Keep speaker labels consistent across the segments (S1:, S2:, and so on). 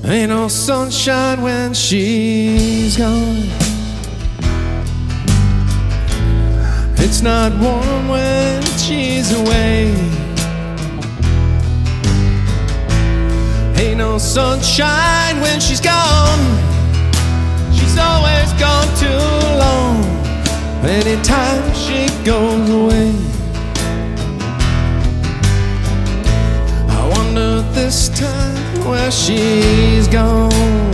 S1: Ain't no sunshine when she's gone. It's not warm when she's away. Ain't no sunshine when she's gone. She's always gone too long. Anytime she goes away, I wonder this time where she's gone.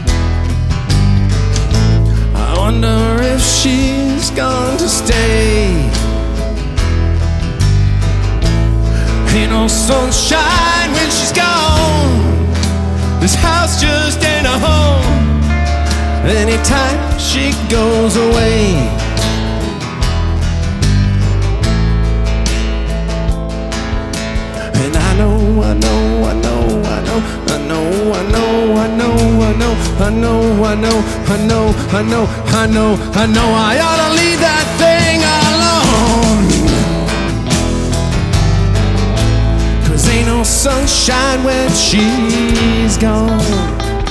S1: I wonder if she's gone to stay. Ain't no sunshine when she's gone. This house just ain't a home. Anytime she goes away, and I know, I know, I know, I know, I know, I know, I know, I know, I know, I know, I know, I know, I know, I know, I ought to leave that thing alone. 'Cause ain't no sunshine when she's gone.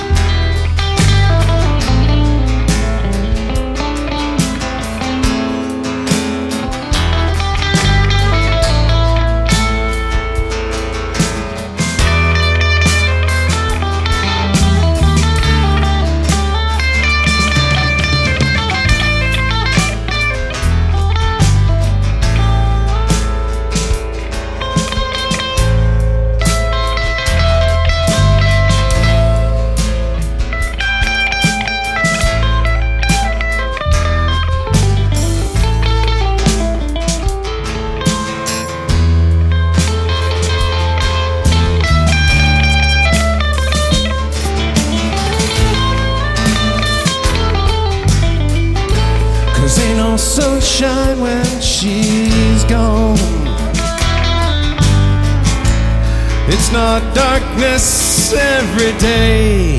S1: Ain't no sunshine when she's gone. It's not darkness every day.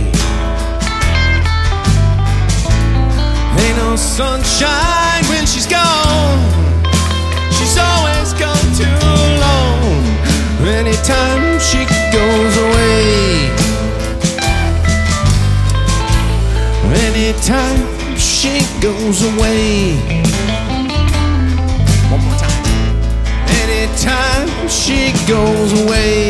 S1: Ain't no sunshine when she's gone. She's always gone too long. Anytime she goes away, anytime she goes away. One more time. Anytime she goes away.